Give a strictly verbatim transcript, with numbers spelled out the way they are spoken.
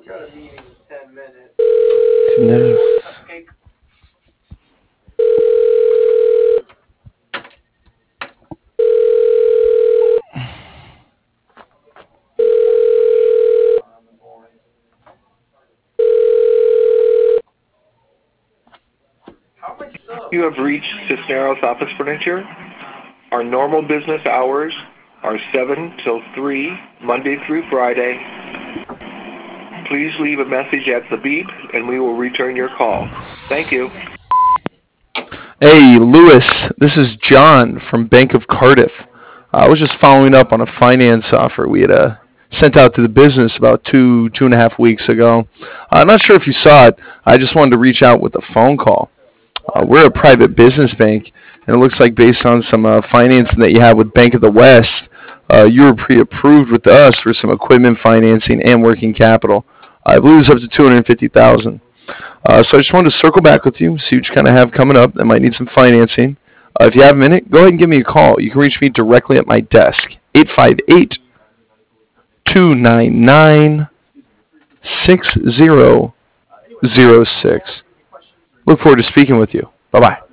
No. You have reached Cisneros Office Furniture. Our normal business hours are seven till three, Monday through Friday. Please leave a message at the beep, and we will return your call. Thank you. Hey, Lewis, this is John from Bank of Cardiff. I was just following up on a finance offer we had uh, sent out to the business about two, two and a half weeks ago. I'm not sure if you saw it. I just wanted to reach out with a phone call. Uh, we're a private business bank, and it looks like based on some uh, financing that you have with Bank of the West, uh, you were pre-approved with us for some equipment financing and working capital. I believe it's up to two hundred fifty thousand dollars. Uh, so I just wanted to circle back with you, see what you kind of have coming up that might need some financing. Uh, if you have a minute, go ahead and give me a call. You can reach me directly at my desk, eight five eight, two nine nine, six zero zero six. Look forward to speaking with you. Bye-bye.